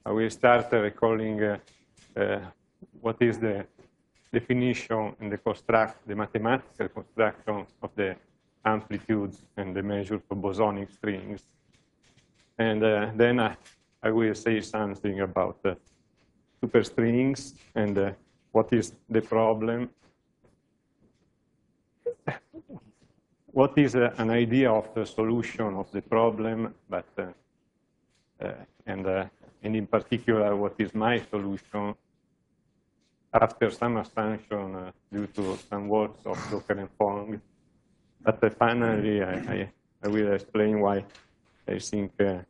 I will start recalling what is the definition and the mathematical construction of the amplitudes and the measures of bosonic strings. And then I will say something about superstrings and what is the problem. What is an idea of the solution of the problem, but and in particular, what is my solution after some assumption due to some works of Docker and Fong. But finally, I will explain why I think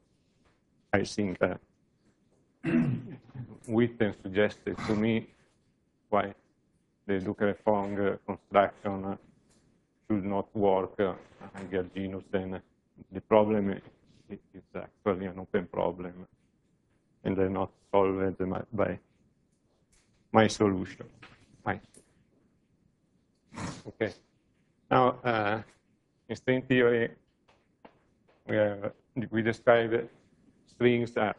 Witten suggested to me why the Docker and Fong construction should not work against genus. Then the problem is actually an open problem, and they're not solved by my solution. Okay. Now, in string theory, we describe strings as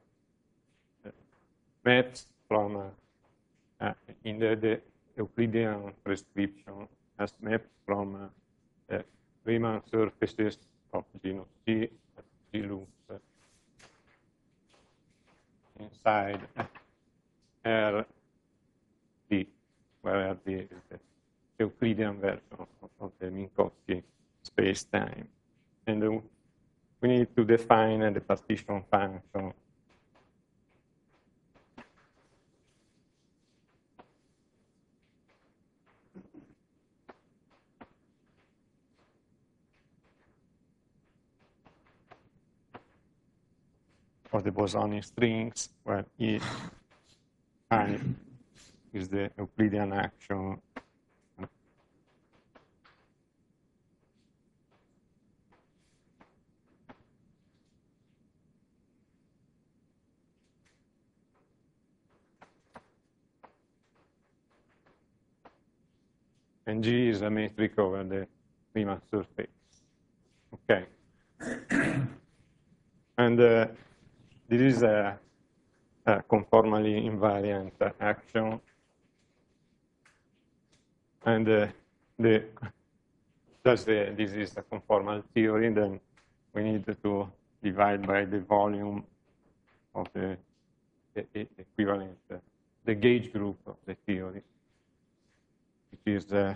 maps from in the Euclidean prescription as maps from Riemann surfaces of genus G, G loops inside R D, where R D is the Euclidean version of the Minkowski space-time. And we need to define the partition function. Of the bosonic strings, where E I is the Euclidean action. And G is a metric over the Riemann surface. Okay. And this is a conformally invariant action. And this is a conformal theory, then we need to divide by the volume of the equivalent, the gauge group of the theory, which is the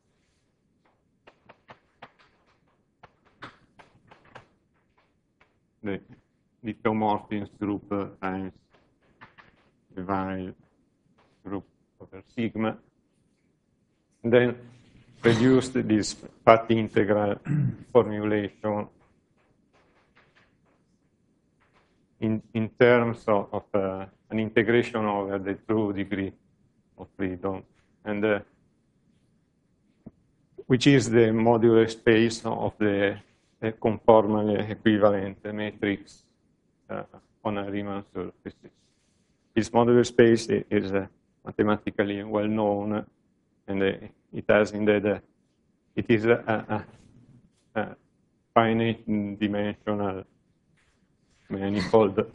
diffeomorphisms group times the Weyl group over sigma. And then reduce this path integral formulation in terms of an integration over the true degree of freedom, and which is the modular space of the conformally equivalent matrix on a Riemann surface. This modular space is mathematically well known, and it has indeed it is a finite dimensional manifold, which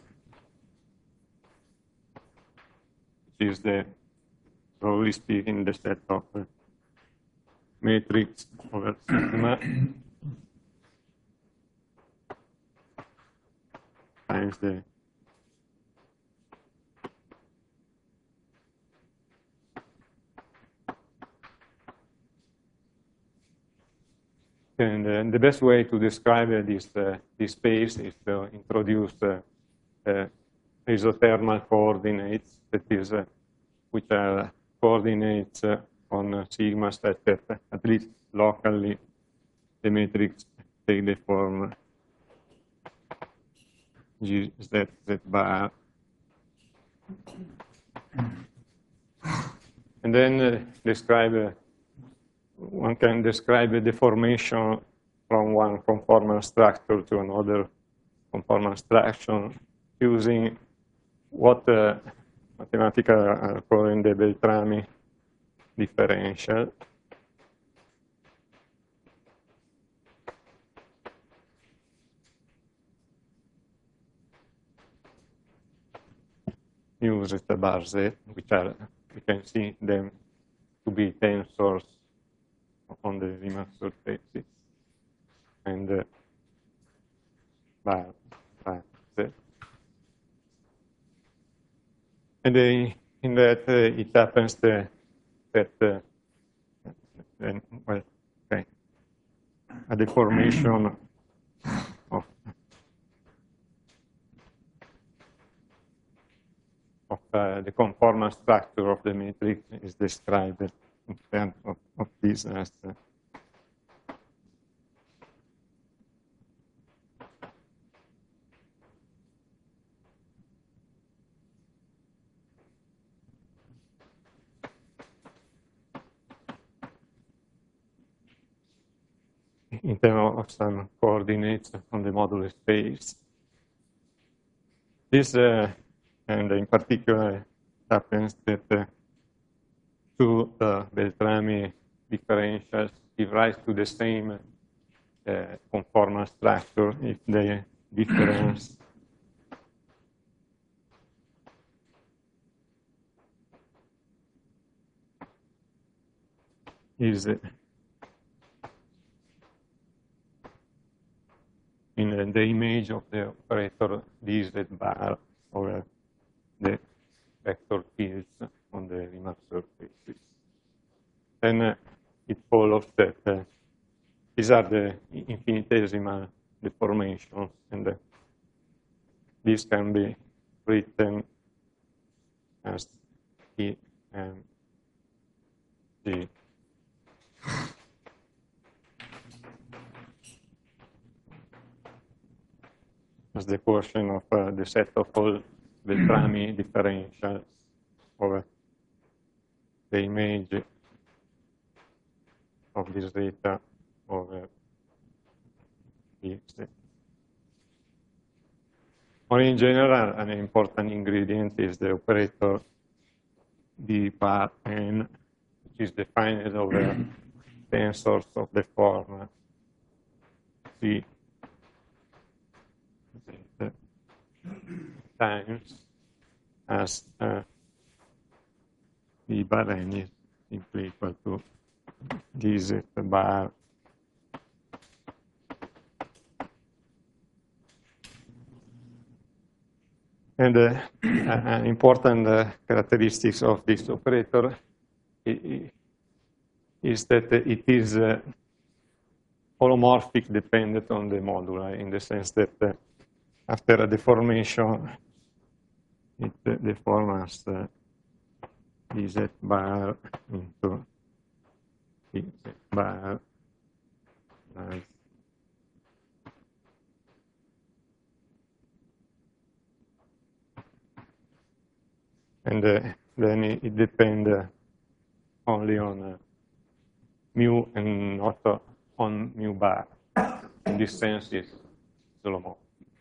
is broadly speaking, the set of matrix over sigma times the and the best way to describe this space is to introduce isothermal coordinates, that is, which are coordinates on sigma such that at least locally the matrix take the form G Z bar. And then one can describe the deformation from one conformal structure to another conformal structure using what mathematics are calling the Beltrami differential. mu zeta bar z, which are, we can see them to be tensors on the Riemann surfaces, and bar z. And in that, it happens that well, okay, a deformation of the conformal structure of the matrix is described in terms of this as in terms of some coordinates on the modular space. This, and in particular, happens that two Beltrami differentials give rise to the same conformal structure if the difference is in the image of the operator dz bar over the vector fields on the Riemann surfaces. Then it follows that these are the infinitesimal deformations, and this can be written as E and G. As the portion of the set of all Beltrami differentials over the image of this data over X. Or in general, an important ingredient is the operator D bar n, which is defined over tensors of the form C times as D bar n is simply equal to dz bar and an important characteristic of this operator is that it is holomorphic dependent on the moduli, in the sense that after a deformation, it deforms dz bar into dz bar as and then it depends only on mu and not on mu bar. In this sense, it's holomorphic.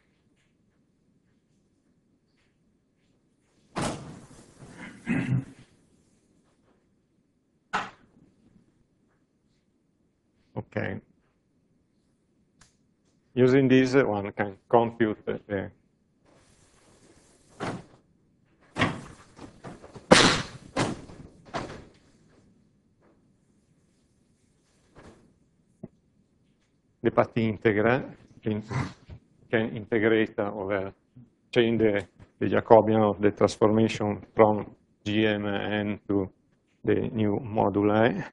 Okay. Using this, one can compute the path integral, can integrate over change the Jacobian of the transformation from GMN to the new moduli.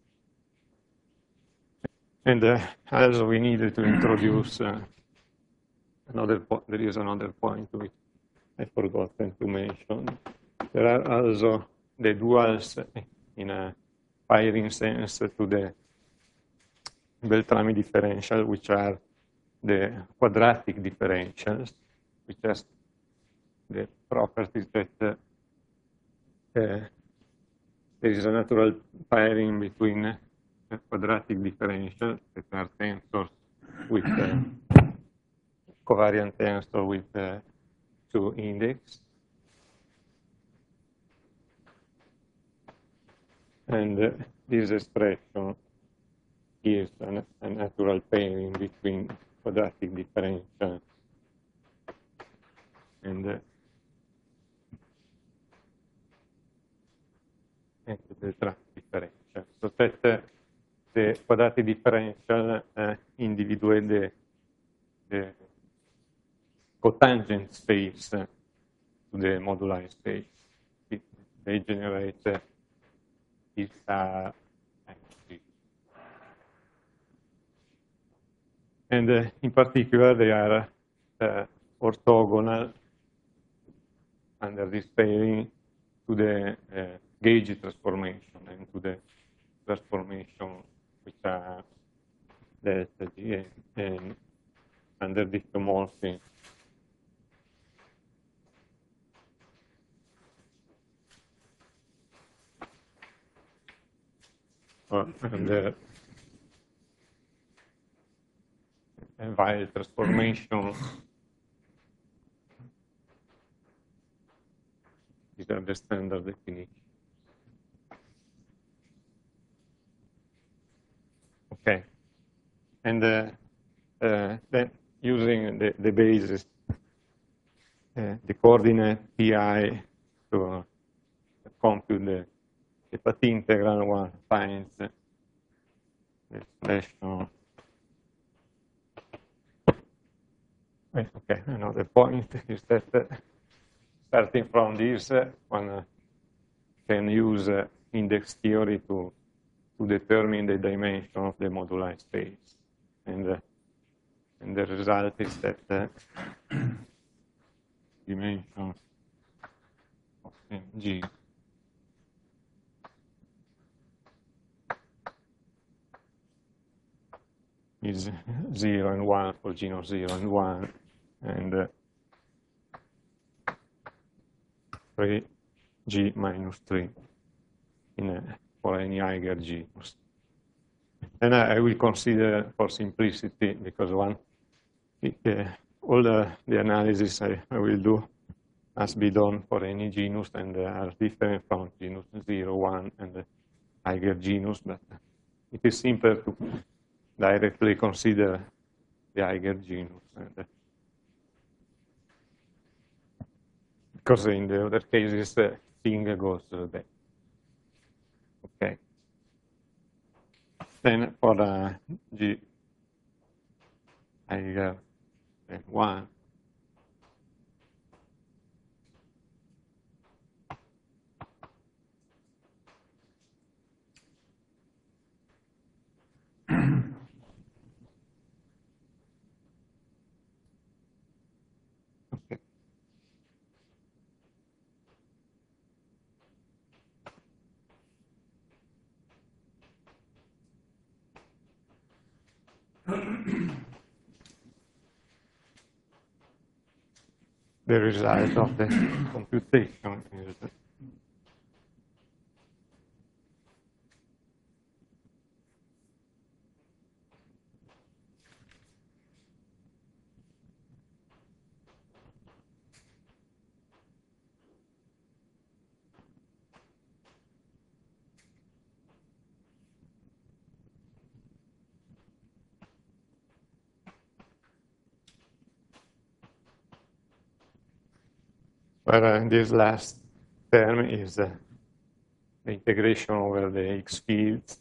And also we needed to introduce another point. There is another point which I forgotten to mention. There are also the duals in a pairing sense to the Beltrami differential, which are the quadratic differentials, which has the properties that there is a natural pairing between quadratic differentials that are tensors with covariant tensor with two index, and this expression is a natural pairing between quadratic differentials and delta differential, so that the quadratic differential individuate the cotangent space to the moduli space. They generate this and in particular, they are orthogonal under this pairing to the gauge transformation and to the transformation which are delta G and under dictomorphism. And Weyl transformation. These are the standard definitions. Okay. And then using the basis, the coordinate pi to compute the path integral, one finds the expression. Okay, another point is that starting from this, one can use index theory to determine the dimension of the moduli space. And the result is that dimension of G is 0 and 1 for G of 0 and 1, and 3G minus 3 for any Eiger genus. And I will consider for simplicity, because all the analysis I will do must be done for any genus, and are different from genus 0, 1, and Eiger genus, but it is simpler to directly consider the Eiger genus. Because in the other cases, the thing goes back. Okay. Then for G Eiger 1, okay. The result of the computation is where this last term is the integration over the X fields.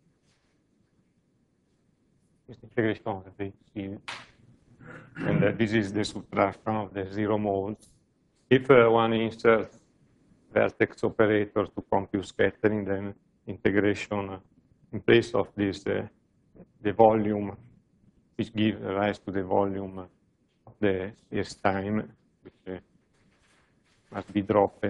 This integration over the X fields. And this is the subtraction of the zero modes. If one inserts vertex operators to compute scattering, then integration in place of this, the volume, which gives rise to the volume of the S time, which must be dropped.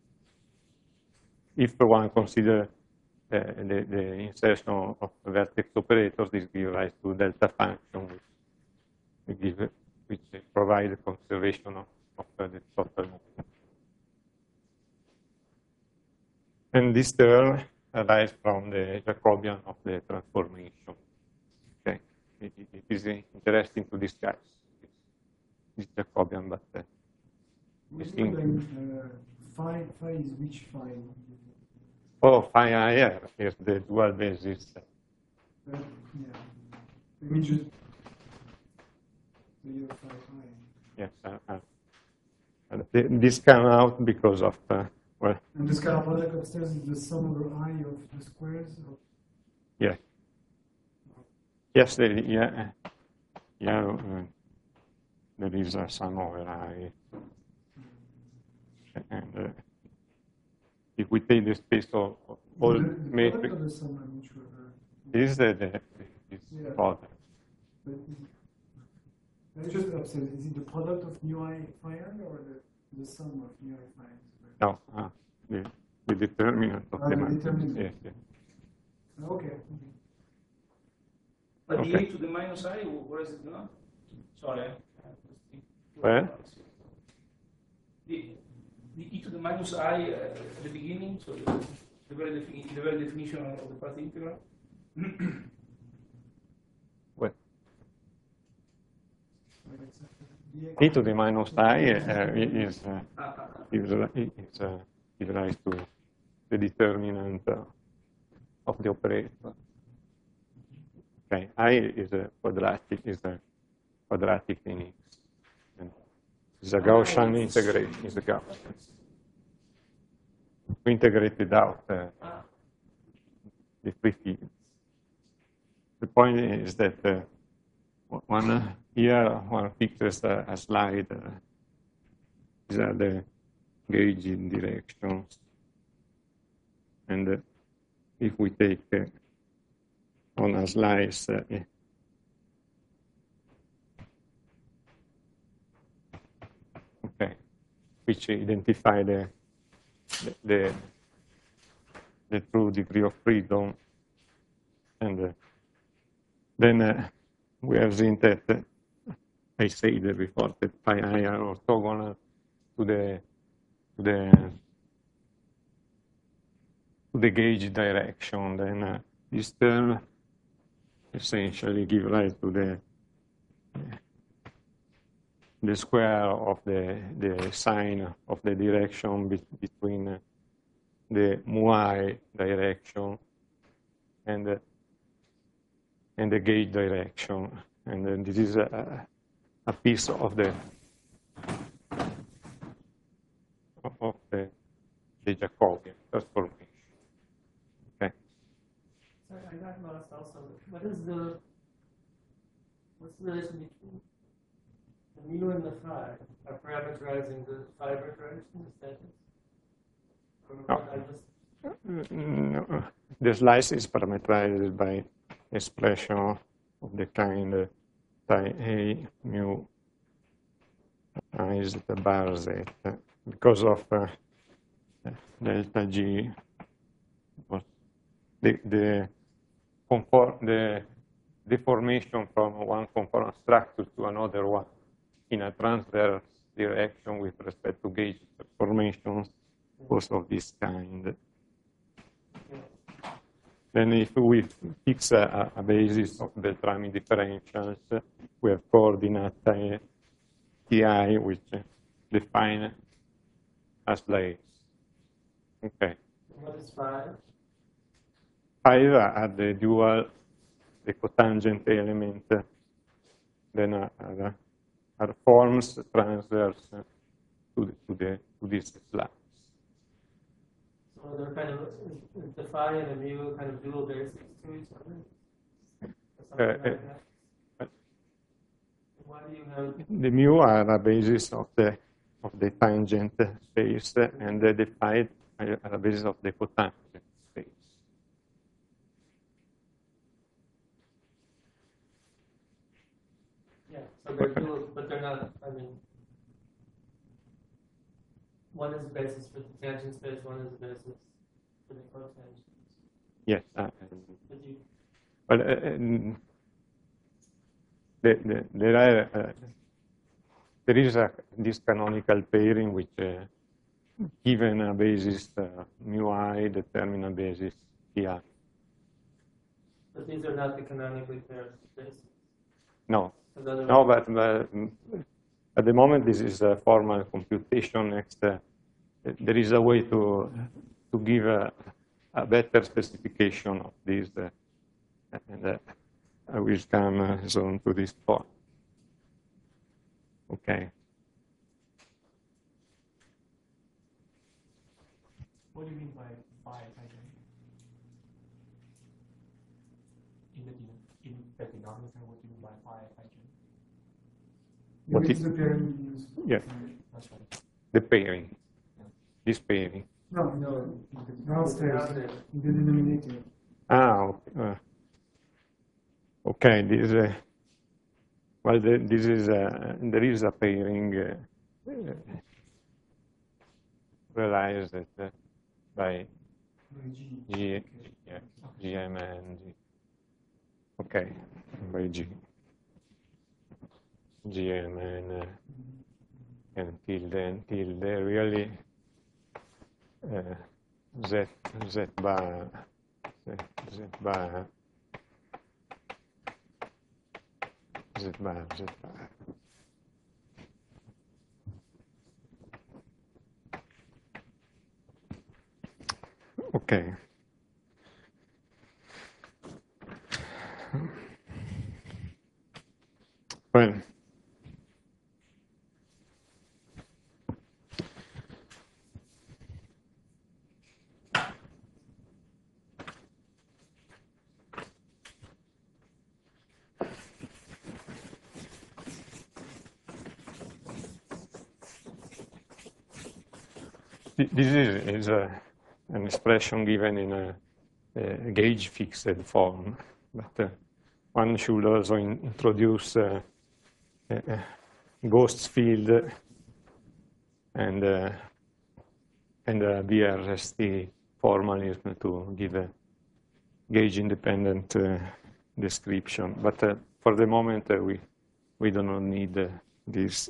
If one considers the insertion of vertex operators, this gives rise to delta function, which provides conservation of the total movement. And this term arises from the Jacobian of the transformation. Okay, it is interesting to discuss this Jacobian, but phi is which phi? Oh, phi IR is the dual basis. Yeah. We just phi. Yes. This came out because of Well, And the scalar product upstairs is the sum over I of the squares? yeah. Yes, there is a sum over I. And if we take the space of all the matrix, product of the sum, I'm not sure. this is the product. But it's just upstairs. Is it the product of mu I phi n or the sum of mu I phi n? No, the determinant of the the matrix. determinant. Yes, yes. Okay. But Okay. the e to the minus I, where is it now? Sorry. Where? The e to the minus I at the beginning, so the very definition of the path integral. What? E to the minus I gives rise to the determinant of the operator. Okay, I is a quadratic in X. And it's a Gaussian integration. It's a Gaussian. We integrated out the free fields. The point is that one fixes a slide. These are the gauge directions. And if we take on a slice okay, which identify the true degree of freedom, and then we have seen that I said before that phi I are orthogonal to the gauge direction. Then this term essentially gives rise to the square of the sign of the direction between the mu I direction and the gauge direction. And then this is a piece of the Jacobian transformation. Okay. Sorry, I got lost also. What's the relation between the mu and the phi? Are parameterizing the phi direction? Is that it? No. No. The slice is parameterized by expression of the kind phi A mu I is the bar z because of delta G. The deformation from one conformal structure to another one in a transverse direction with respect to gauge transformations was of this kind. Then if we fix a basis of Beltrami differentials, we have coordinate Ti which define as layers. Okay. What is phi? Phi are the dual, the cotangent element, then are forms transverse to this slide. So they're kind of, is the phi and the mu kind of dual bases to each other? Or something like that? Why do you have? The mu are a basis of the tangent space, and the phi are a basis of the cotangent space. Yeah, so they're dual, but they're not, I mean, one is the basis for the tangent space, one is the basis for the cotangent. Yes. But you, there is this canonical pairing which, given a basis mu I, determine a basis Ti. but these are not the canonically paired bases. No. No, But at the moment this is a formal computation. Next, there is a way to give a better specification of this, and I will come soon to this point. Okay. What do you mean by phi hygiene? In the denominator, what do you mean by phi hygiene? What Which is- is the pairing you use? Yeah. That's right. The pairing. This pairing. No, No, downstairs, in the denominator. Okay. This. Well, this is there is a pairing realized by G, yeah, GM and G. Okay, by G. GM and tilde really Z bar Z bar. Okay. Well, this is an expression given in a gauge fixed form, but one should also introduce Ghost field and BRST formalism to give a gauge-independent description. But for the moment, we do not need this.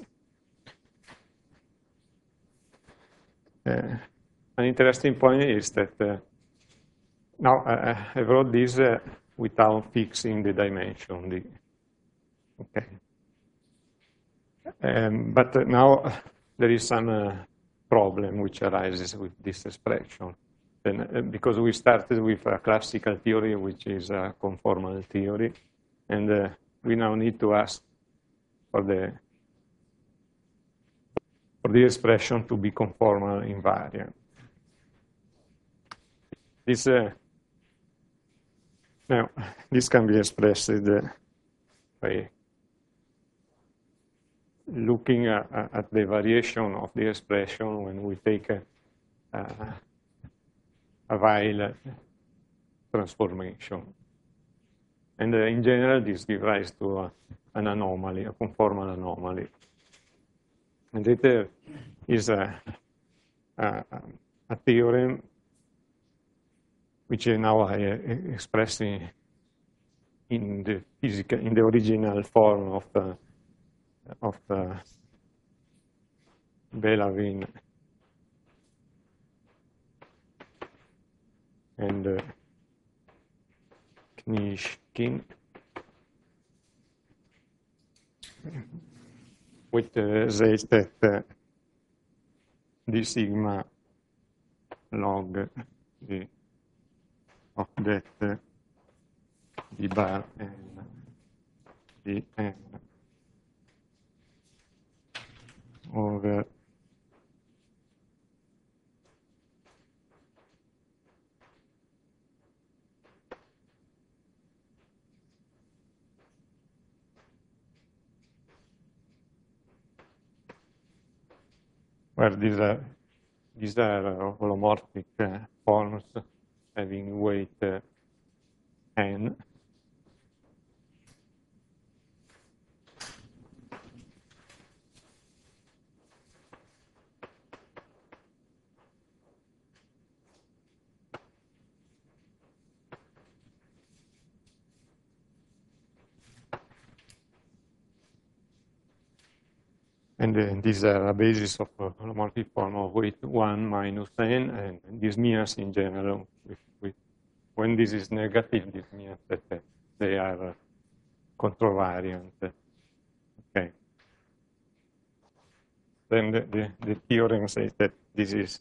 An interesting point is that now I wrote this without fixing the dimension. Okay. But now there is some problem which arises with this expression. Then, because we started with a classical theory, which is a conformal theory, and we now need to ask for the expression to be conformal invariant. Now, this can be expressed by looking at the variation of the expression when we take a Weyl transformation. And in general, this gives rise to an anomaly, a conformal anomaly. And it is a theorem which now I express in the original form of Bellavin and Knishkin, which says that d sigma log of that d bar n dn over where these are holomorphic forms having weight n. And these are a basis of a holomorphic form of weight 1 minus n, and this means in general, when this is negative, this means that they are contravariant. Okay. Then the theorem says that this is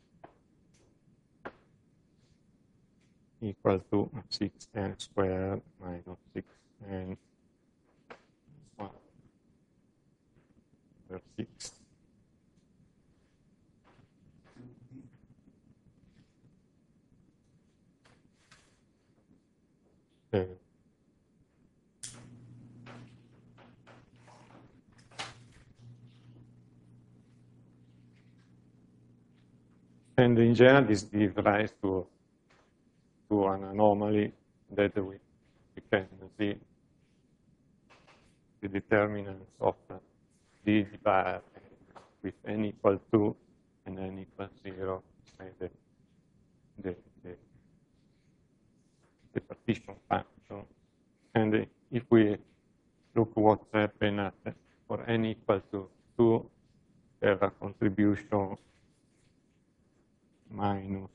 equal to 6n squared minus 6n 1 over 6. And in general, this gives rise to an anomaly that we can see the determinants of d bar with n equal to and n equals 0, say the partition function. And if we look what's happened for n equal to 2, we have a contribution minus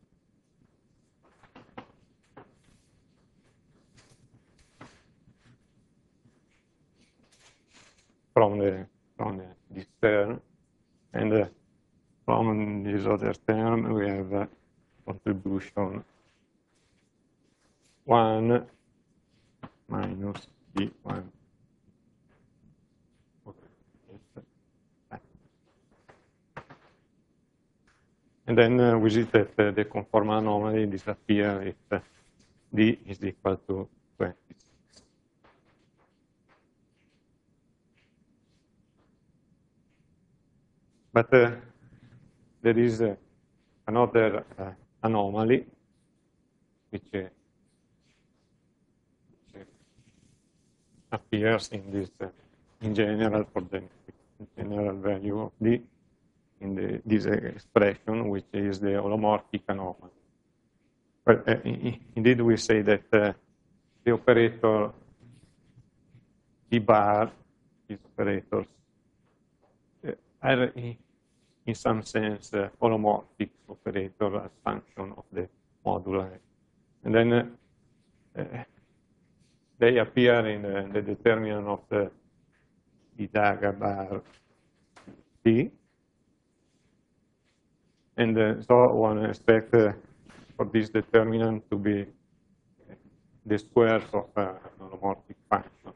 from this term, and from this other term we have a contribution 1 minus d1. And then we see that the conformal anomaly disappears if d is equal to 26. But there is another anomaly which appears in this in general for the general value of d in this expression, which is the holomorphic anomaly. Well, indeed, we say that the operator d bar, these operators, are in some sense holomorphic operator as function of the moduli. And then they appear in the determinant of the Itaga bar T. And so one expects for this determinant to be the squares of an holomorphic function.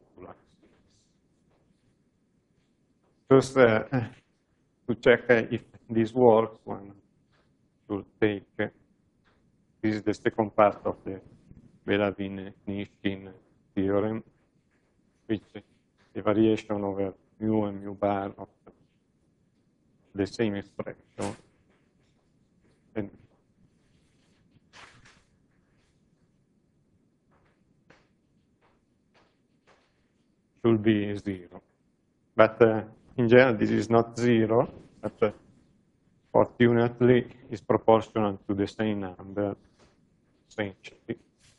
First, to check if this works, one should take, this is the second part of the Bellavin-Nishkin theorem, which the variation over mu and mu bar of the same expression. And should be 0. But in general, this is not 0, but fortunately is proportional to the same number, essentially.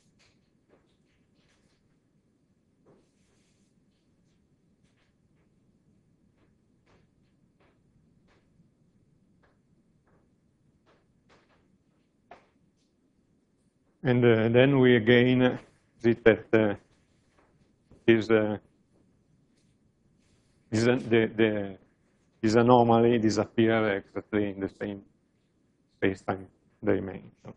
And then we again see that this anomaly disappears exactly in the same space-time dimensions.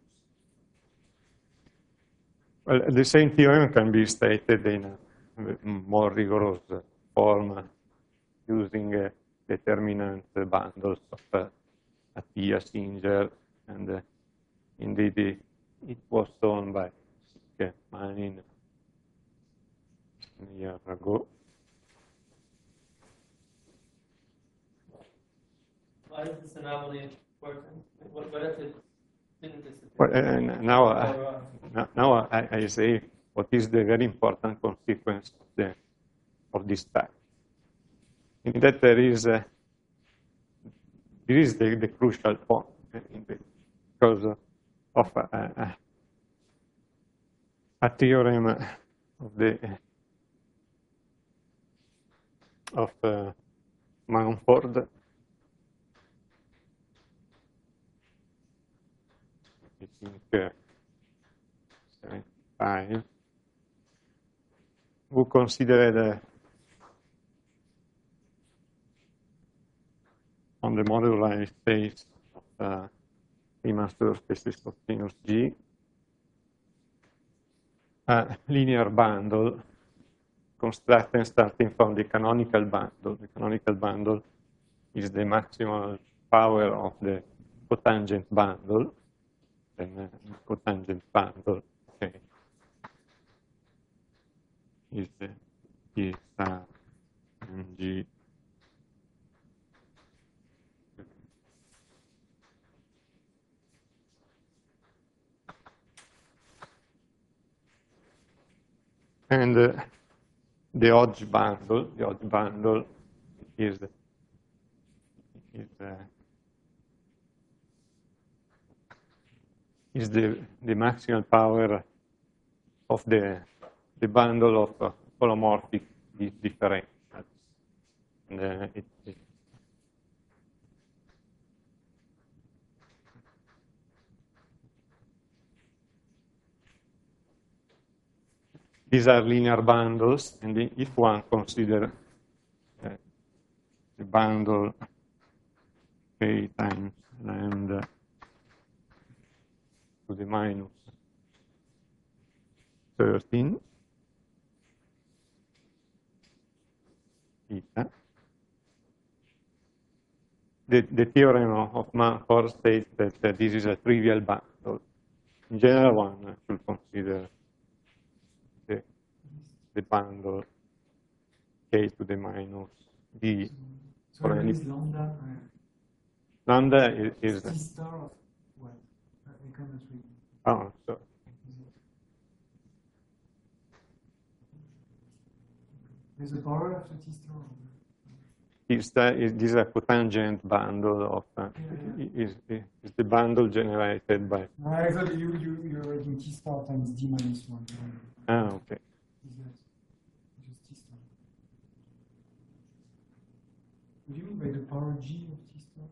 Well, the same theorem can be stated in a more rigorous form using determinant bundles of Atiyah, Singer, and indeed it was shown by Manin a year ago. Why is this anomaly important? What if it didn't disappear? Well, now I say what is the very important consequence of this fact. In that there is the crucial point, because of a theorem of Mumford, I think 75, who considered on the moduli space of Riemann spaces continuous G a linear bundle constructed starting from the canonical bundle. The canonical bundle is the maximal power of the cotangent bundle, then cotangent bundle is P star G. And the Hodge bundle is the maximal power of the bundle of holomorphic differentials. And these are linear bundles, and if one considers the bundle k times lambda to the minus 13 eta, the theorem of Mumford states that this is a trivial bundle. In general, one should consider the bundle k to the minus b. So what is lambda? Lambda is T star of what? Econometry. Oh, so There's a power after T star. this is a cotangent bundle of is the bundle generated by. No, I thought you're writing T star times D minus 1. Ah, okay. Is that just T star? What do you mean by the power G of T star?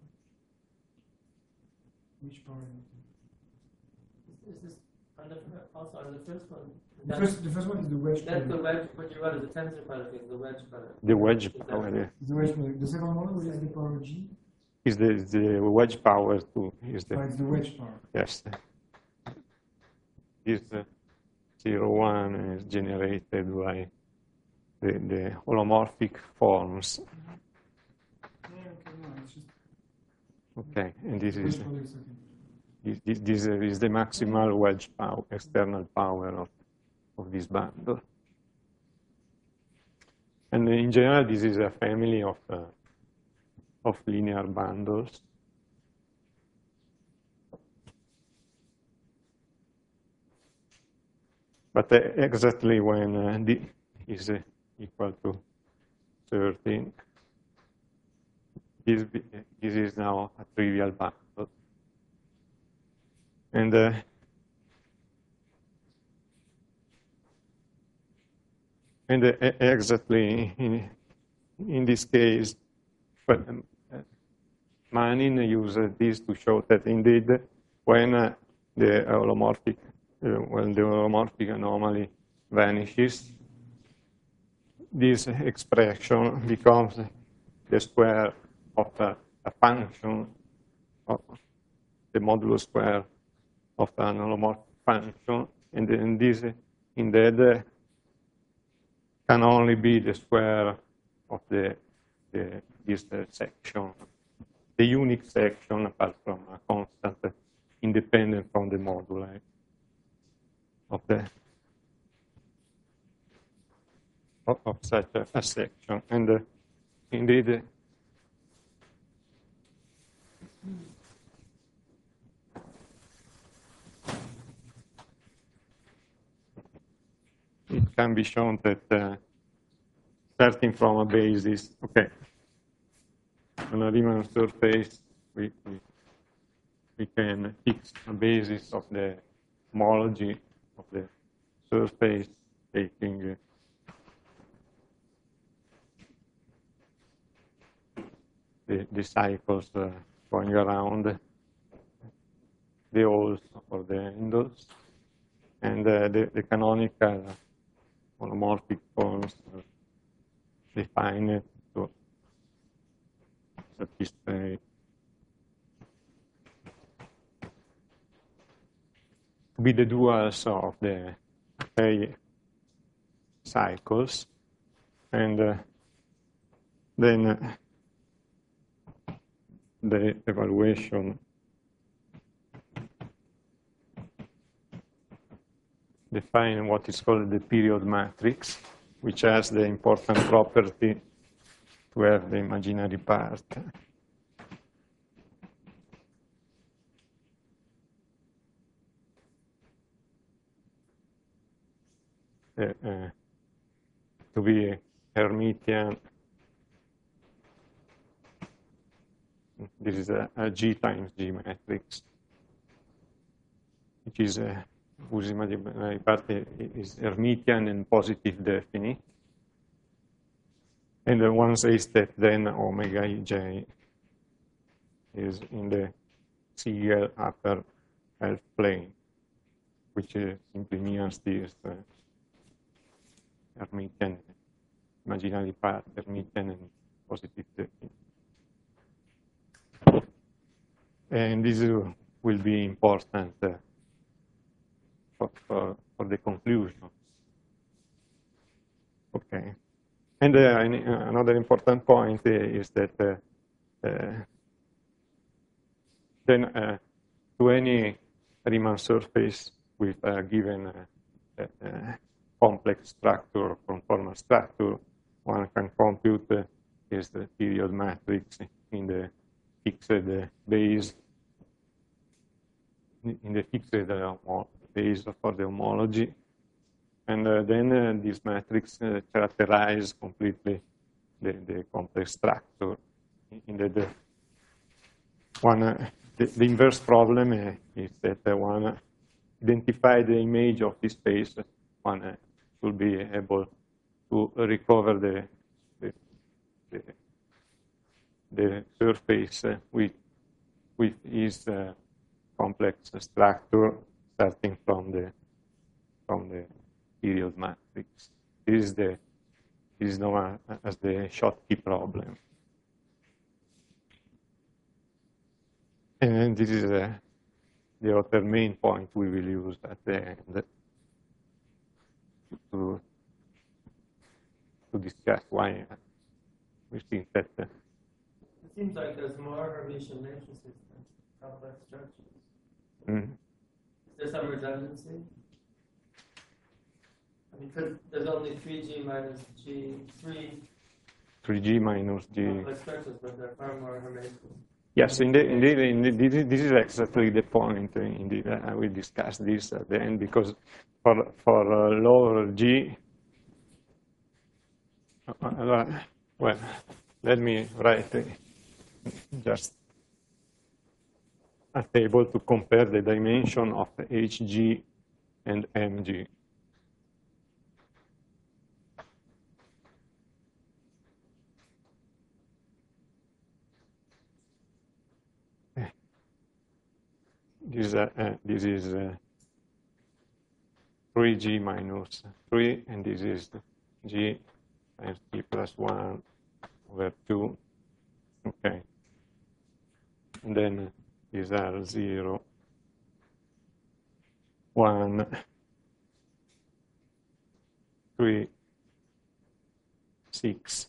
Which power? Is this also on the first one? The first one is the wedge That's power. the wedge, what you got is the tensor product, is the wedge product. The wedge Is that- power The wedge power. The second one, what is the power G? is the wedge power to is Oh, the it's the wedge power. yes. This 0, 1 is generated by the holomorphic forms. Yeah, okay, no, it's just Okay, and this wedge is power is okay. this is the maximal wedge power, external power of this bundle. And in general, this is a family of linear bundles. But exactly when d is equal to 13, this is now a trivial bundle. And exactly in this case, but Manin used this to show that indeed when the holomorphic anomaly vanishes, this expression becomes the square of a function of the modulo square of an holomorphic function, and then this indeed can only be the square of this section, the unique section apart from a constant independent from the moduli of such a section. And indeed, it can be shown that starting from a basis, okay, on a Riemann surface, we can fix a basis of the homology of the surface, taking the cycles going around the holes or the handles, and the canonical holomorphic forms defined to satisfy be the duals of the A cycles, and then the evaluation define what is called the period matrix, which has the important property to have the imaginary part. to be Hermitian. This is a G times G matrix, which is whose imaginary part is Hermitian and positive definite. And one says that then omega ej is in the Siegel upper half plane, which simply means this Hermitian imaginary part, Hermitian and positive definite. And this will be important for the conclusion. Okay. And another important point is that then to any Riemann surface with a given complex structure, conformal structure, one can compute is the period matrix in the fixed base, in the fixed base for the homology. And then this matrix characterizes completely the complex structure. In the inverse problem is that one identify the image of this space, one should be able to recover the surface with its complex structure starting from the period matrix. This is known as the Schottky problem. And this is the other main point we will use at the end to discuss why we think that. It seems like there's more Hermitian matrices than complex structures. Mm-hmm. Is there some redundancy? I mean, because there's only 3G minus G, 3G minus G. complex structures, but they're far more Hermitian. Yes, indeed, this is exactly the point. Indeed, I will discuss this at the end, because for lower G, well, let me write just a table to compare the dimension of HG and MG. This is 3G minus 3, and this is G times G plus 1 over 2. Okay. And then these are 0, 1, 3, 6.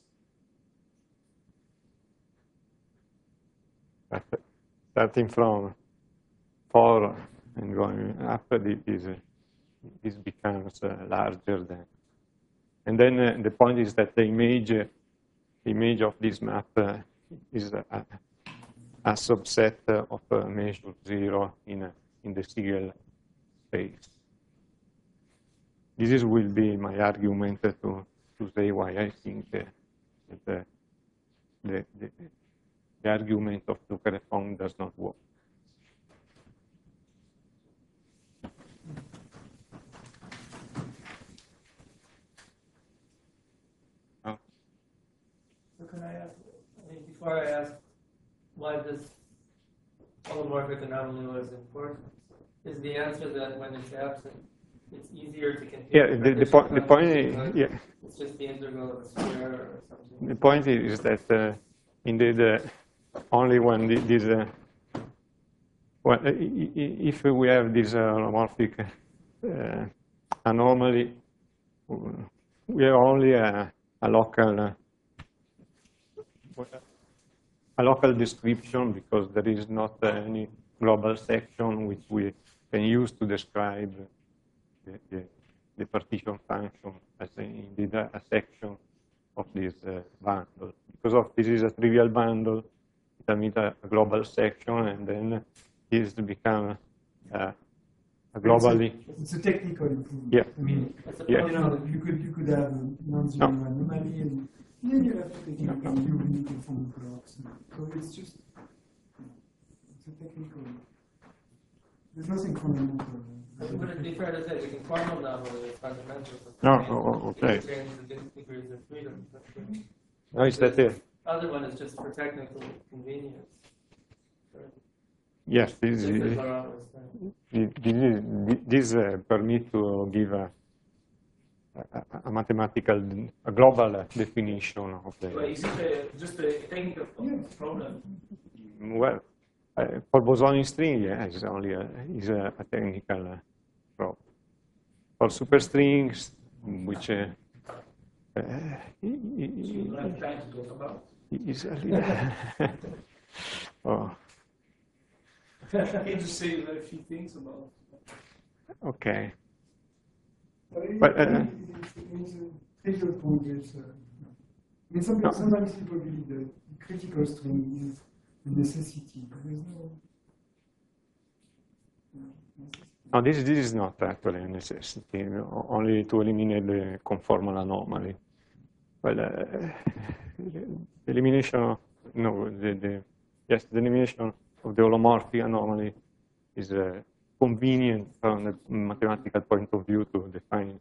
But starting from 4 and going up, this becomes larger than. And then the point is that the image of this map is a subset of measure 0 in the Siegel space. This will be my argument to say why I think that the argument of Lucas-Fong does not work. So can I ask, before I ask why this holomorphic anomaly was important, is the answer that when it's absent, it's easier to compute? Yeah, the point is, yeah. It's just the integral of a square or something? The point is that indeed only when this, well, if we have this holomorphic anomaly, we have only a local description, because there is not any global section which we can use to describe the partition function as indeed a section of this bundle. Because this is a trivial bundle, it emits a global section, and then this becomes a globally. It's a technical improvement. Yeah. I mean, Yeah. you know, you could have a non-zero anomaly, and then you have to take into account unique conformal blocks. So it's just it's a technical. There's nothing fundamental. But it'd be fair to say we can quantum level is fundamental. Okay. Change the degrees of freedom. No, is that it? Other one is just for technical convenience. Yes, this Just as Laurent was saying. this permits to give a mathematical, a global definition of Well, the. is it just a technical problem? Well, for bosonic string, yeah, it's only is a technical problem. For superstrings, which You don't have time to talk about. is a little. Oh, Can you just say a few things about? okay. But But, it's a trivial point. I mean, sometimes people believe the critical string is a necessity, but there's no necessity. No, this is not actually a necessity, only to eliminate the conformal anomaly. Well, the elimination of, no, the elimination of the holomorphic anomaly is convenient from the mathematical point of view to define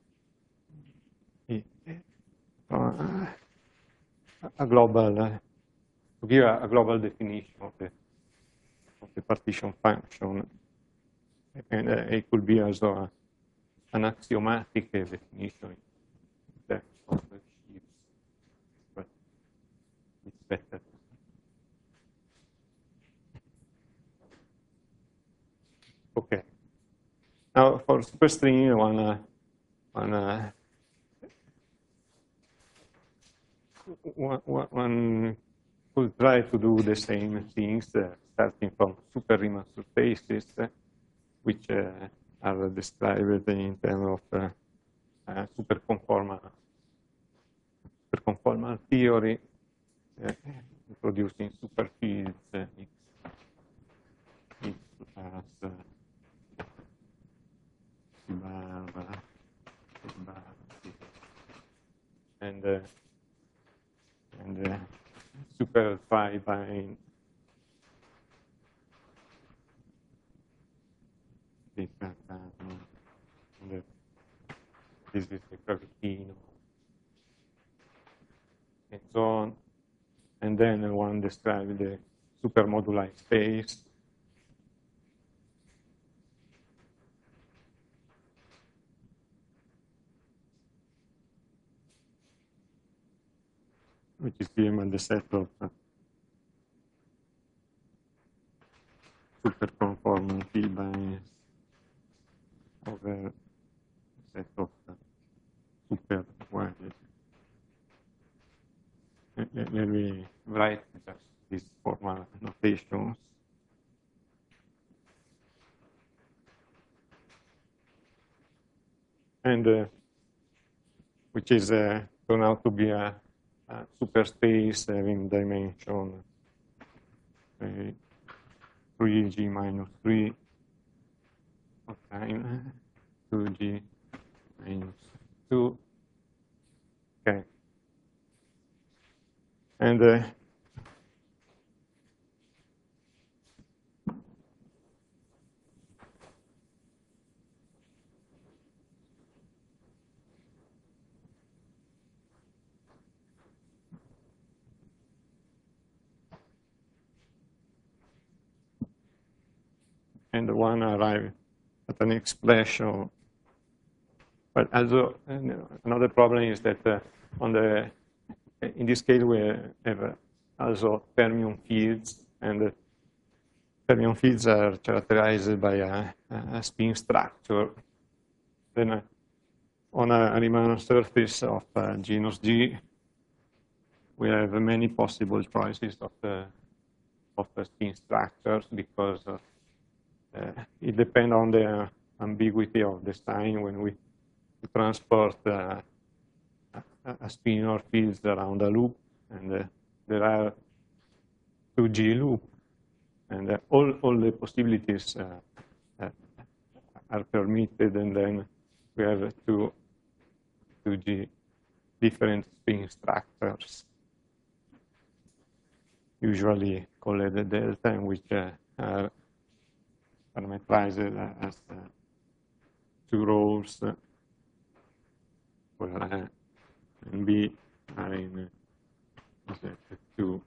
a global, to give a global definition of the partition function. And it could be also an axiomatic definition of the sheaves, but it's better. Okay. Now for superstring, one could try to do the same things, starting from super Riemann surfaces, which are described in terms of superconformal theory, introducing superfields X plus and super phi by this and this is the Cavitino, and so on. And then one describes the supermoduli space. Which is given the set of superconformal P-binds over a set of super wireless. Let me write just these formal notations. And which is turned out to be a superspace having dimension 3g minus 3 of time 2g minus 2. Okay. And one arrive at an expression. But also another problem is that in this case we have also fermion fields, and fermion fields are characterized by a spin structure. Then on a Riemann surface of genus G, we have many possible choices of the spin structures, because it depends on the ambiguity of the sign when we transport a spin or fields around a loop, and there are 2G loops, and all the possibilities are permitted, and then we have two different spin structures, usually called the delta, and which are parameterized as two rows, where A and B are in Z2.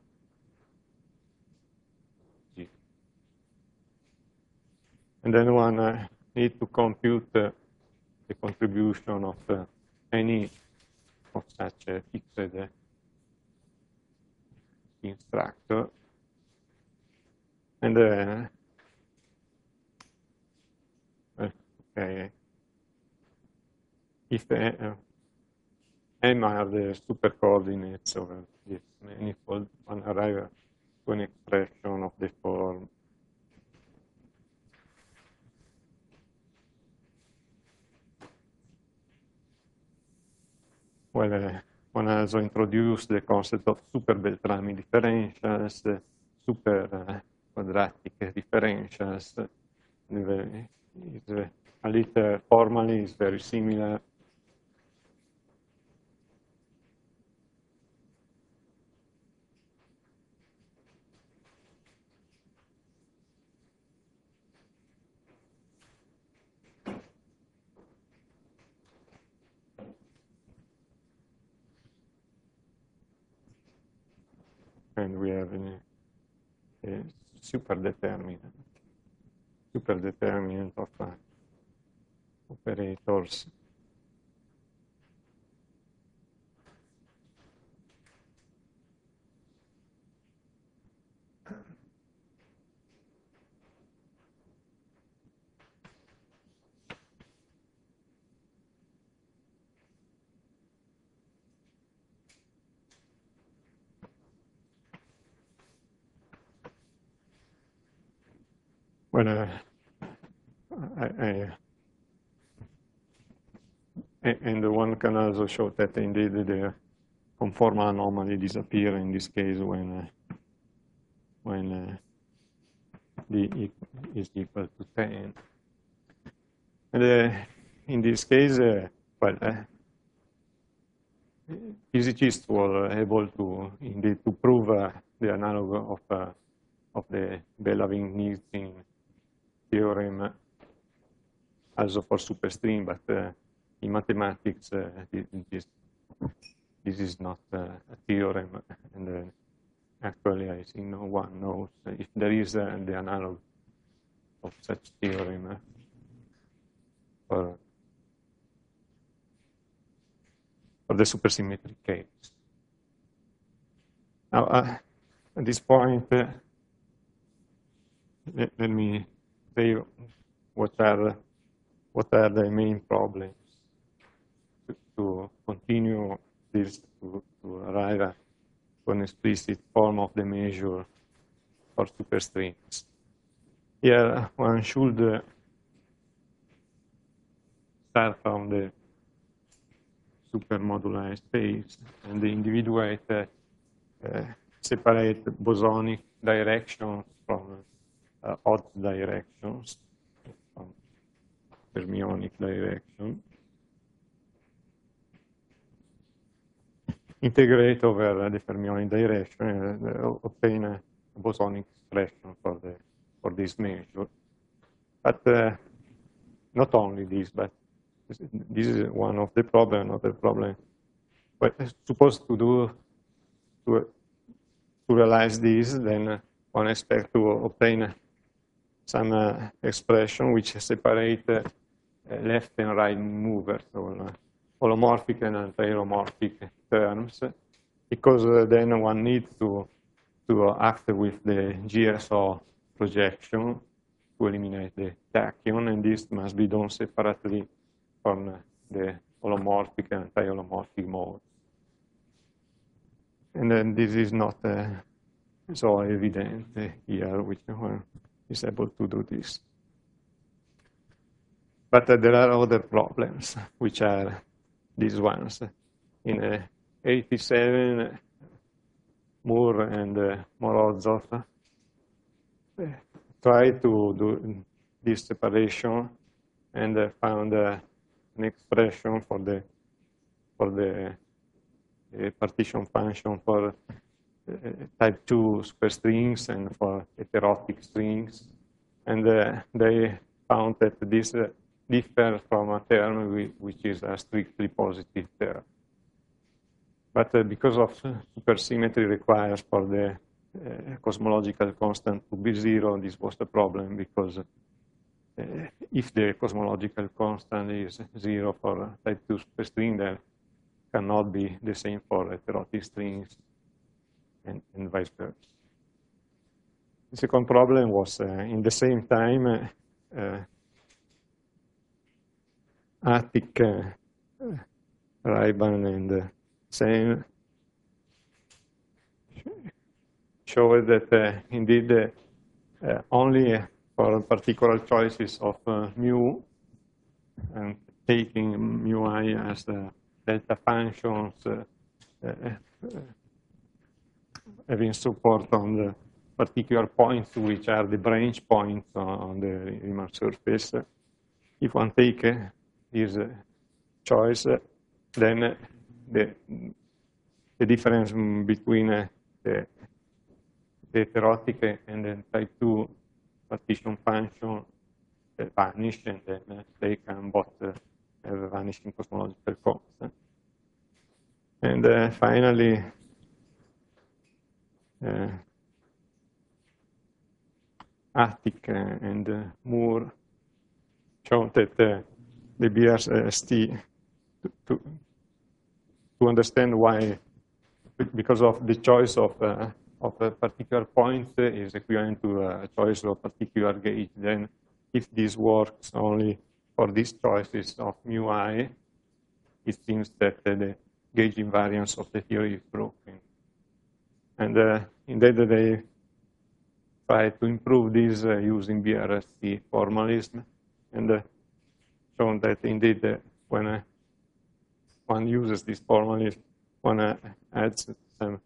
And then one needs to compute the contribution of any of such a fixed instructor. And okay, if M are the super coordinates over this manifold, one arrives to an expression of the form well, one has introduced the concept of super Beltrami differentials, super quadratic differentials. It's a little formally is very similar. And we have a super determinant of operators. Well, and one can also show that indeed the conformal anomaly disappear in this case when D is equal to 10. And in this case, physicists were able to indeed to prove the analog of the Bellaving-Nizin theorem also for superstring, but in mathematics this is not a theorem, and actually I think no one knows if there is the analog of such theorem for the supersymmetric case. Now, at this point, let me say what are the main problems to continue this to arrive at an explicit form of the measure for superstrings. Here, one should start from the supermoduli space and individuate separate bosonic directions from odd directions, from fermionic direction. Integrate over the fermionic direction and obtain a bosonic expression for this measure. But not only this, but this is one of the problems. Another problem, but supposed to realize this, then one expects to obtain some expression which separate left and right movers, or holomorphic and anti-holomorphic terms, because then one needs to act with the GSO projection to eliminate the tachyon, and this must be done separately from the holomorphic and anti-holomorphic modes. And then this is not so evident here, which one is able to do this. But there are other problems, which are these ones. In 87, Moore and Morozov tried to do this separation and found an expression for the partition function for type 2 superstrings and for heterotic strings. And they found that this differs from a term which is a strictly positive term. But because of supersymmetry requires for the cosmological constant to be 0, this was the problem, because if the cosmological constant is 0 for type 2 superstring, then cannot be the same for heterotic strings, and vice versa. The second problem was in the same time Attic, Reiban, and Sen showed that indeed only for particular choices of mu, and taking mu I as the delta functions having support on the particular points which are the branch points on the Riemann surface. If one take this choice, then the difference between the heterotic and the type 2 partition function vanish, and then they can both have a vanishing cosmological constant. And finally, Attic and Moore showed that the BRST, to understand why, because of the choice of a particular point is equivalent to a choice of a particular gauge, then if this works only for these choices of mu I, it seems that the gauge invariance of the theory is broken. And indeed, they try to improve this using BRST formalism, and shown that indeed when one uses this formalism, one adds some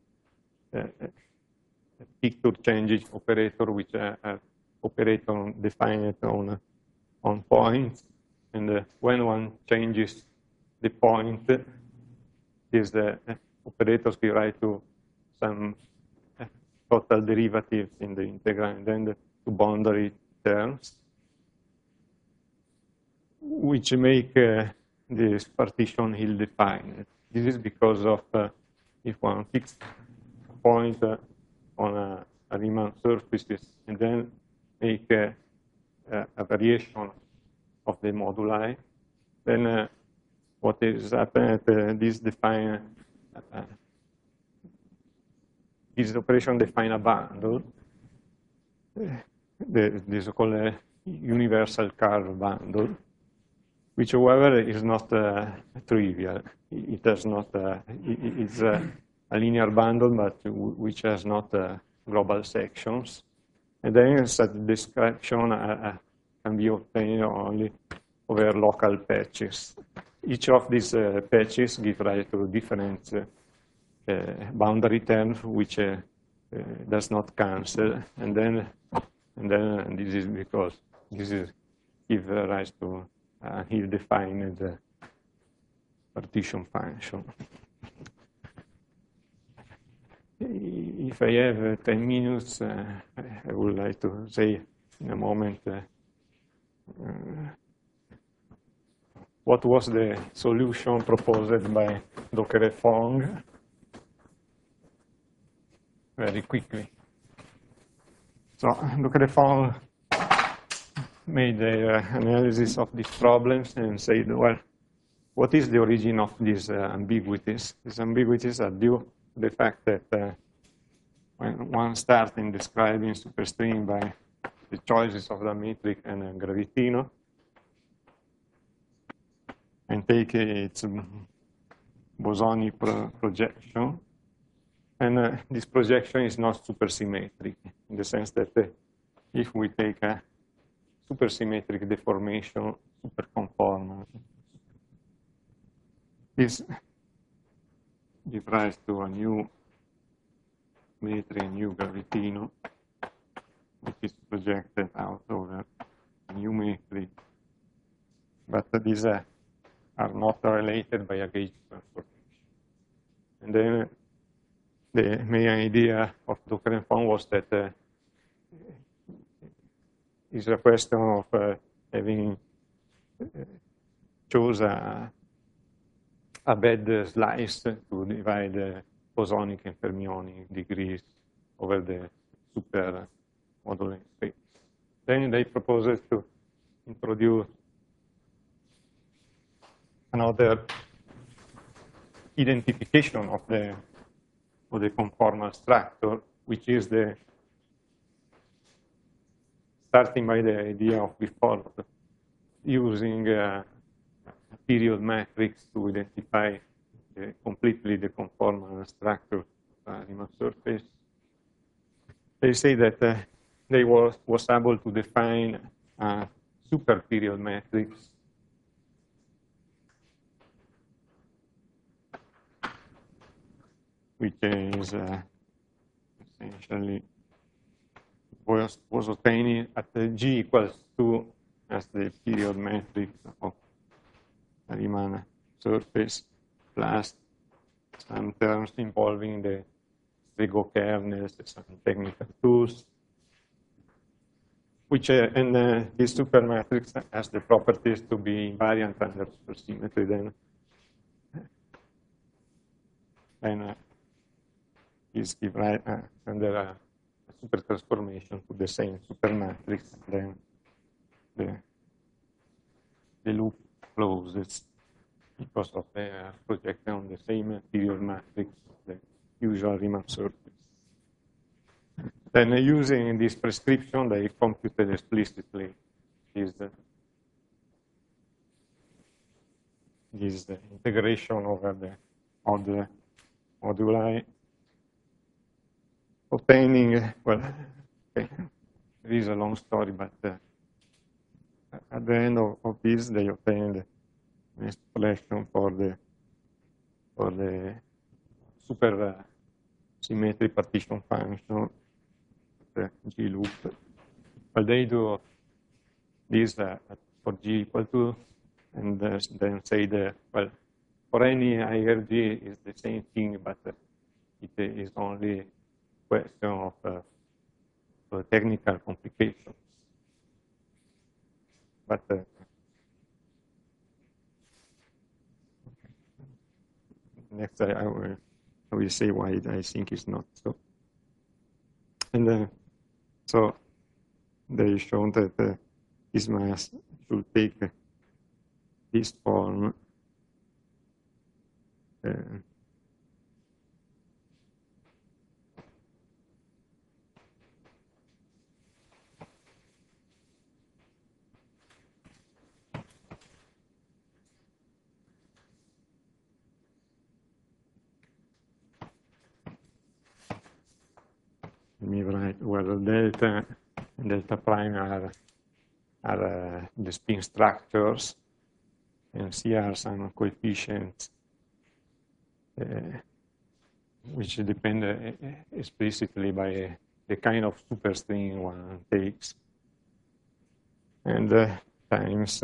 picture change operator, which are operator defined on points, and when one changes the point, these operators give rise to some total derivatives in the integral, and then to boundary terms, which make this partition ill-defined. This is because of if one fixes a point on a Riemann surfaces and then make a variation of the moduli, then what is happening this operation define a bundle, the so-called universal curve bundle, which, however, is not trivial. It does not. It's a linear bundle, but which has not global sections. And then such description can be obtained only over local patches. Each of these patches gives rise to different boundary terms, which does not cancel, and then this is because this is gives rise to ill-defined partition function. If I have 10 minutes, I would like to say in a moment what was the solution proposed by Docquerel-Fong, very quickly. So Docquerel-Fong made their analysis of these problems and said, well, what is the origin of these ambiguities? These ambiguities are due to the fact that when one starts in describing superstring by the choices of the metric and Gravitino, and take its bosonic projection, and this projection is not supersymmetric, in the sense that if we take a supersymmetric deformation, superconformal, this gives rise to a new metric, a new Gravitino, which is projected out over a new metric these are not related by a gauge transformation. And then the main idea of Docker and Font was that it's a question of having chose a bad slice to divide bosonic and fermionic degrees over the super modular space. Then they proposed to introduce another identification of the conformal structure, which is the starting by the idea of before, using a period matrix to identify completely the conformal structure of a Riemann surface. They say that they was able to define a super period matrix which is essentially was obtained at G equals 2 as the period matrix of a Riemann surface plus some terms involving the Strego kernels, some technical tools, which and this supermatrix has the properties to be invariant under supersymmetry. Then is derived under a super transformation to the same supermatrix. Then the loop closes because of the projection on the same period matrix of the usual Riemann surface. Then using this prescription, they computed explicitly this integration over the odd moduli, obtaining, well, okay, it is a long story, but at the end of this, they obtained an expression for the super symmetry partition function, the G loop. Well, they do this for G equal to, and then say that, well, for any higher G is the same thing, but it is only a question of technical complications. But next I will say why I think it's not so. And so they shown that this mass should take this form. Let me write, well, delta and delta prime are the spin structures, and C are some coefficients which depend explicitly by the kind of superstring one takes, and times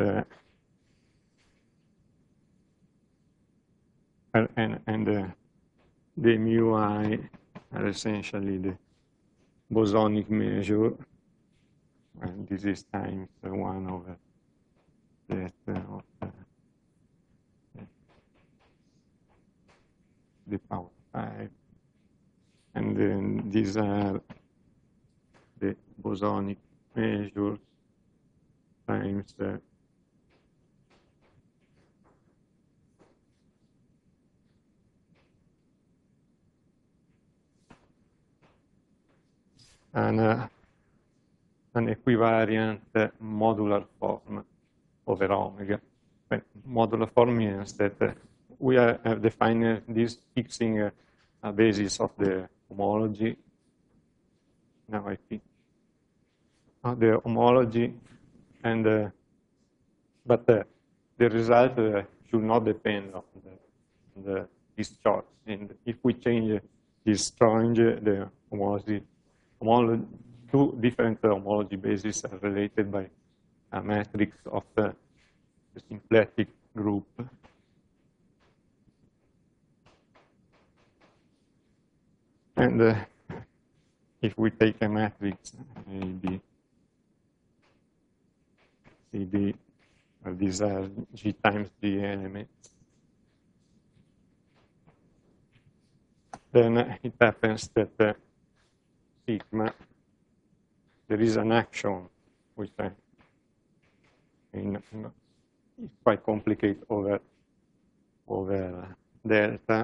the mu I are essentially the bosonic measure, and this is times 1 over that of the power 5. And then these are the bosonic measures times an equivariant modular form over omega. But modular form means that we are defining this fixing a basis of the homology. Now I think the homology, and but the result should not depend on this choice. And if we change this change, the homology, two different homology bases are related by a matrix of the a symplectic group. And if we take a matrix A, B, C, D, these are G times G elements, then it happens that sigma, there is an action which is quite complicated over delta.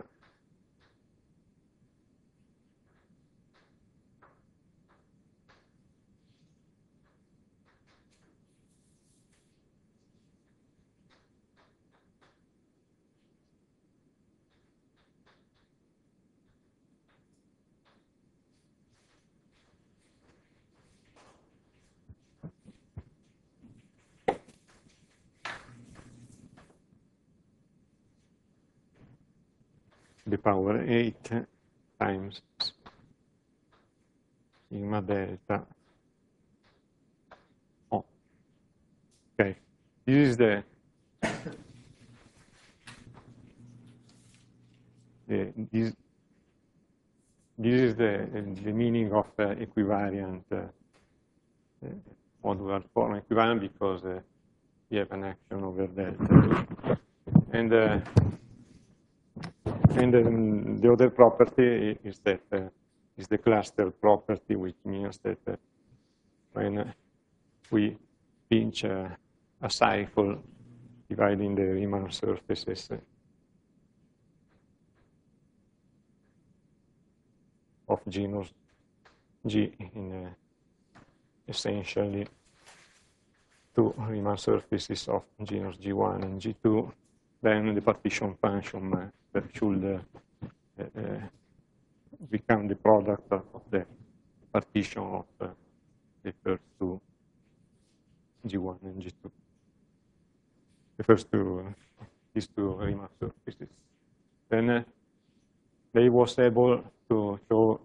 The power 8 times sigma delta. Oh, okay. This is this is the meaning of equivariant modular form equivalent, because we have an action over delta. And the other property is that is the cluster property, which means that when we pinch a cycle dividing the Riemann surfaces of genus G in essentially two Riemann surfaces of genus G1 and G2, then the partition function should become the product of the partition of the first two G1 and G2. The first two, these two Riemann surfaces. Then they was able to show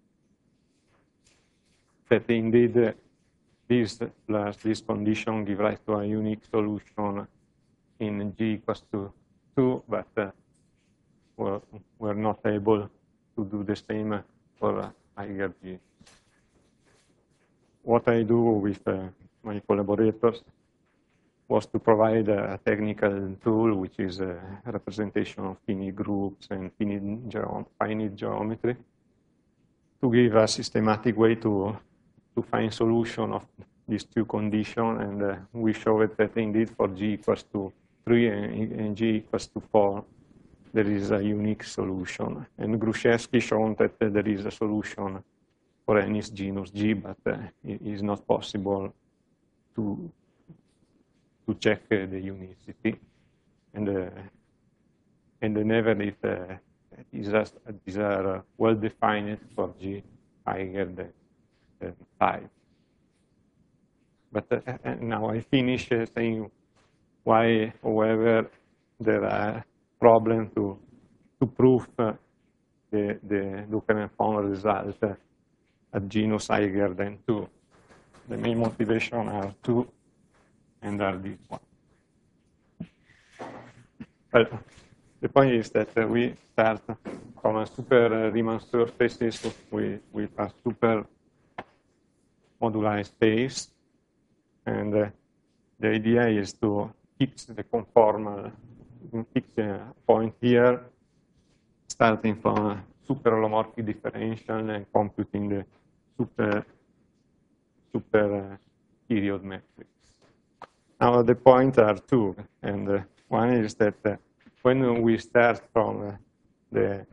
that indeed this plus this condition give rise to a unique solution in G equals to 2, but we're not able to do the same for higher G. What I do with my collaborators was to provide a technical tool, which is a representation of finite groups and finite geometry, to give a systematic way to find solution of these two conditions. And we showed that indeed for G equals to 3 and G equals to 4, there is a unique solution. And Gruszewski shown that there is a solution for any genus G, but it is not possible to check the unicity. And never if these are well defined for G higher than 5. But now I finish saying why, however, there are problems to prove the Duquesne-Font result at genus higher than 2. The main motivation are 2 and are this one. Well, the point is that we start from a super Riemann surfaces with a super moduli space, and the idea is to fix the conformal, fix a point here, starting from a super holomorphic differential and computing the super period matrix. Now the points are two, and one is that when we start from when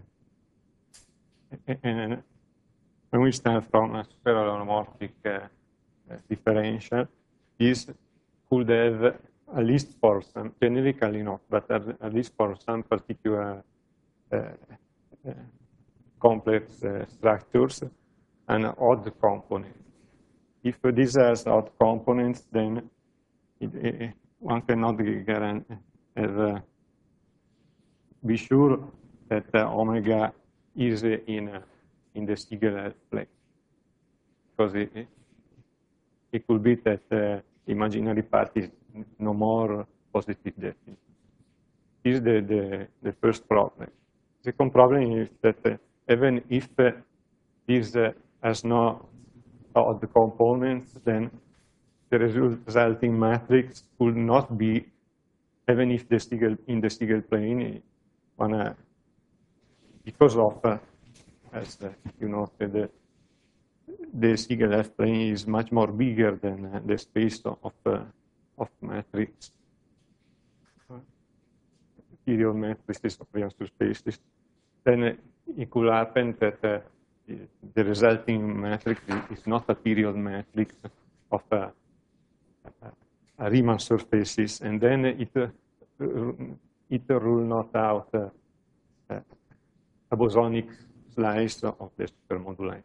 we start from a super holomorphic differential, this could have, at least for some, generically not, but at least for some particular complex structures, an odd component. If these are odd components, then one cannot be sure that omega is in the Siegel plane, because it could be that the imaginary part is no more positive definite. This is the first problem. The second problem is that even if this has no odd components, then the resulting matrix could not be, even if in the Stiegel plane, because of, as you noted, the Stiegel F plane is much more bigger than the space of matrix, period matrices of real spaces. Then it could happen that the resulting matrix is not a period matrix of Riemann surfaces, and then it rule not out a bosonic slice of the supermoduli.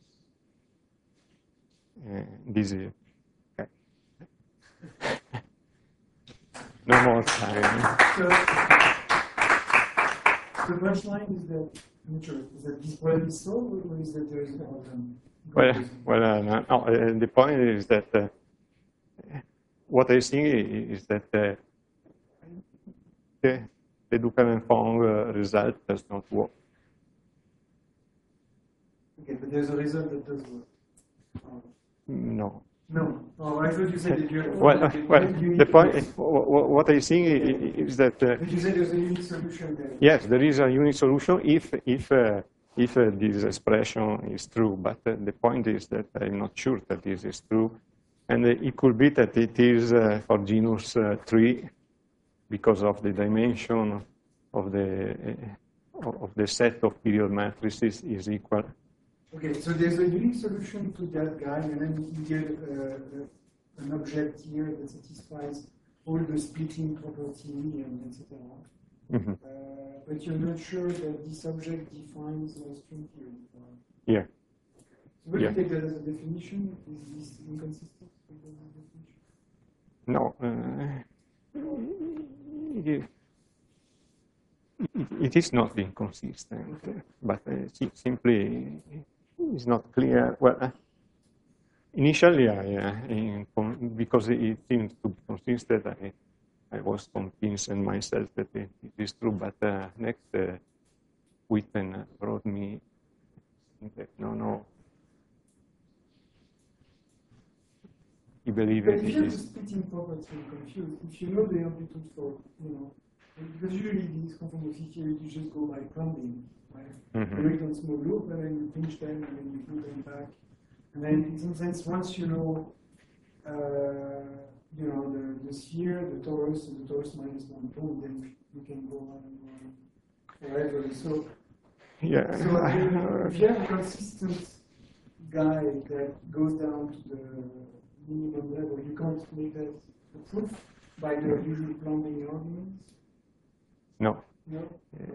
This is okay. No more time. So the punchline is that, I'm not sure, is that this problem is solved, or is that there is no problem? No, the point is that what I see is that the Duquesne-Fong result does not work. Okay, but there's a result that does work. No. No. Oh, I thought you said that you the point, what I see is that. But you said there's a unique solution there. Yes, there is a unique solution if this expression is true. But the point is that I'm not sure that this is true, and it could be that it is for genus 3 because of the dimension of the set of period matrices is equal. Okay, so there's a unique solution to that guy, and then you get an object here that satisfies all the splitting property and etc. Mm-hmm. But you're not sure that this object defines a string theory. Yeah. So would you take that as a definition? Is this inconsistent with the definition? No. It is not inconsistent, but simply it's not clear. Well, initially, because it seems to be consistent, I was convinced myself that it is true. But next, Witten brought me that no, he believed but it if you're is. splitting property and confused, if you know the amplitude for, because usually these conformity theory, you just go by plumbing, right? Mm-hmm. You make a small loop, and then you pinch them, and then you put them back. And then, in some sense, once you know, the sphere, the torus, and the torus minus one pole, then you can go on and on forever. So, Yeah. so if you have a consistent guy that goes down to the minimum level, you can't make that a proof by the usual plumbing arguments. No. No.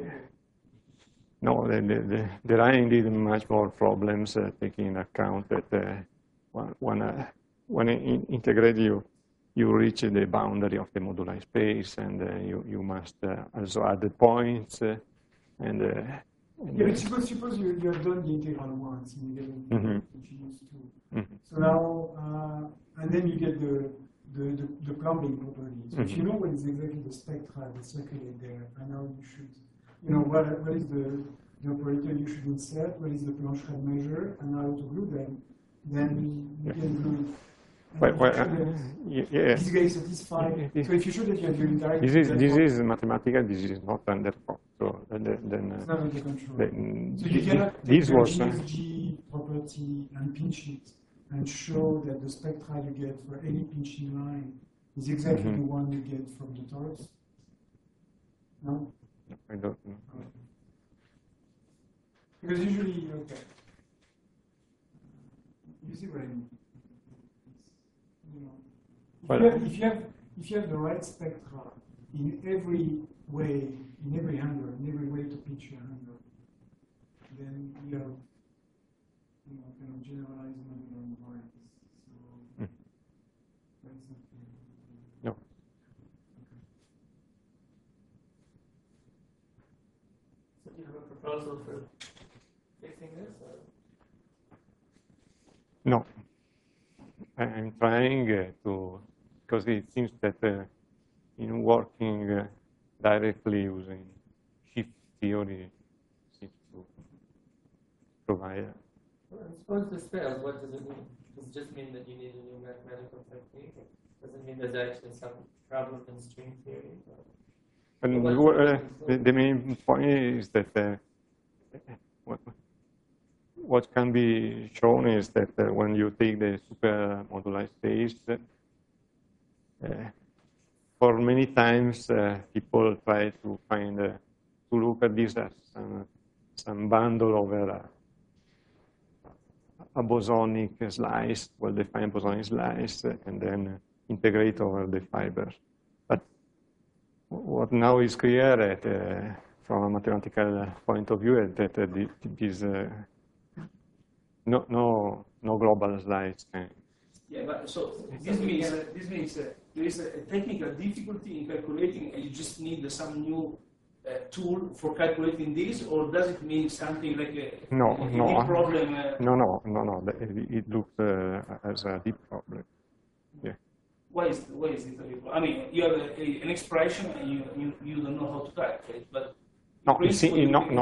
No, there are indeed much more problems taking into account that when integrate you reach the boundary of the moduli space, and you must also add the points but suppose you have done the integral once and you get mm-hmm. continuous two. Mm-hmm. So now and then you get the plumbing properties. Mm-hmm. If you know what is exactly the spectra that circulate there, and now you should what is the operator you should insert, what is the Plancherel measure, and how to glue them, then you can glue it. This guy is satisfied. So if you show that you have unitarity, this is mathematical. This is not under control. It's not under control. So you This cannot take the was GSG property and pinch it and show that the spectra you get for any pinching line is exactly mm-hmm. the one you get from the torus. No? I don't know. Because usually, okay. You see what I mean? If you have the right spectra in every way, in every angle, in every way to pitch your angle, then you have kind of generalized modular invariance. So that's not No. So do you have a proposal for fixing this? Or? No. I'm trying to, because it seems that in working directly using shift theory seems to provide. Well, suppose this fails, what does it mean? Does it just mean that you need a new mathematical technique? Does it mean there's actually some problem in string theory? And the main point is that what can be shown is that when you take the supermoduli space, for many times people try to find to look at this as some bundle over a bosonic slice, well-defined bosonic slice, and then integrate over the fibers. But what now is clear from a mathematical point of view is that this no global slice. Yeah, but so this means there is a technical difficulty in calculating, and you just need some new tool for calculating this, or does it mean something like a deep problem? No. It looks as a deep problem. Yeah. Why is it a deep problem? I mean, you have an expression and you don't know how to calculate, but no. It seems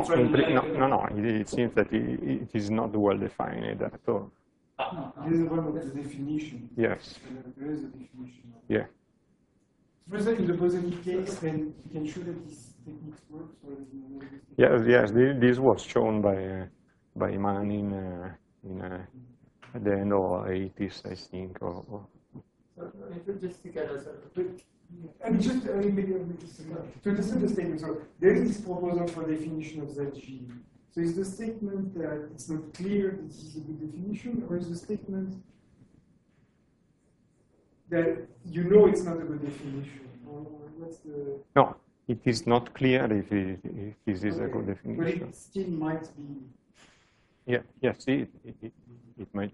that it is not well defined at all. There is a one of the definition. Yes. There is a definition. Yeah. For example, in the bosonic case, then you can show that these techniques work. Yes. This was shown by Manning at the end of the 80s, I think. So just to get us I mean, just maybe to understand the statement. So there is this proposal for definition of ZG. So is the statement that it's not clear that this is a good definition, or is the statement that you know it's not a good definition? Or what's the... No, it is not clear if this is a good definition. But it still might be. Yeah, yes, it might.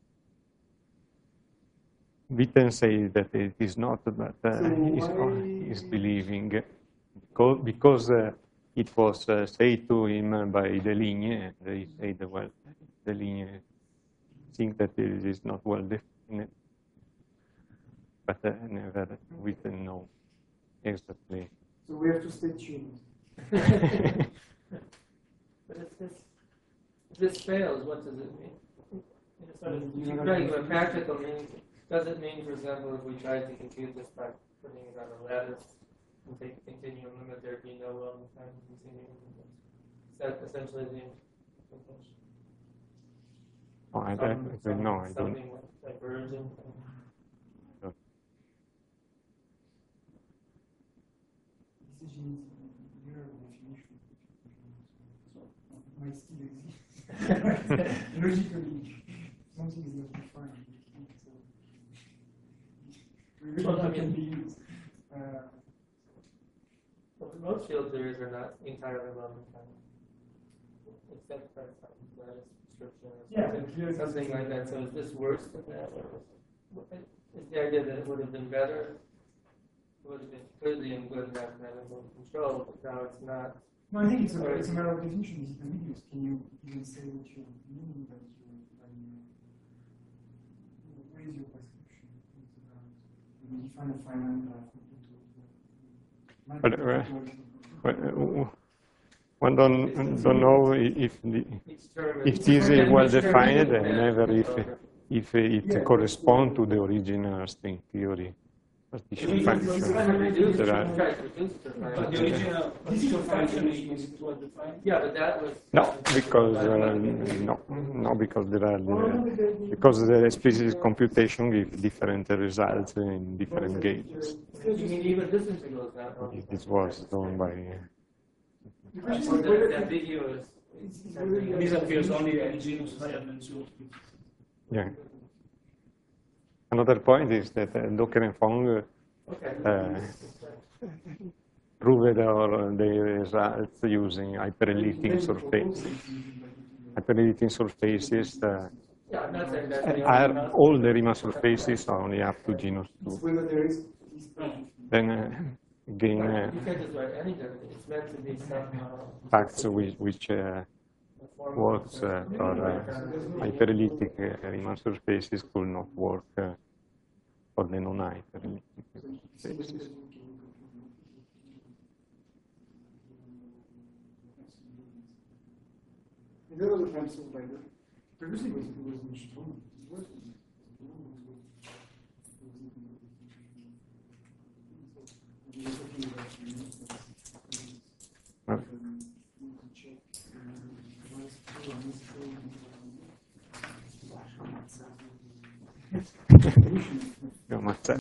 Witten says that it is not, but he's believing because it was said to him by Deligne. They said, well, Deligne think that it is not well defined, but never Witten know exactly. So we have to stay tuned. But if this fails, what does it mean? Practical meaning. Does it mean, for example, if we tried to compute this by putting it on a lattice and take a continuum limit, there'd be no well-defined continuum limit? Is that essentially the implication? Oh, I don't know. Something like divergent. Decision is your definition. So it might still exist. Logically, something is not defined. Well, I mean, can be used. Most field theories are not entirely well-defined, except for some description or something like that. So is this worse than that? Or is the idea that it would have been better? It would have been clearly in good mathematical control, but now it's not. No, I think it's a matter of definition. Is it ambiguous? Can you even say what you mean that what is your prescription? You define a finite graph. One don't know if this is well defined and never if it corresponds to the original string theory partition function. But the original function is well defined? Yeah, but that was... No, because because the explicit computation gives different results in different gauges. You mean even this integral is not wrong? This was done by. The ambiguous. This appears only in genus dimension. Yeah. Another point is that Docker and Fong proved the results using hyperelliptic surfaces. Hyperelliptic surfaces are all the Riemann surfaces only up to genus 2. Then again, you can't just write any derivative. It's meant to be some facts which works for hyperelliptic Riemann surfaces could not work for the non-hyperelliptic surfaces. And there was a time, so like, previously it was in Strong. It was looking about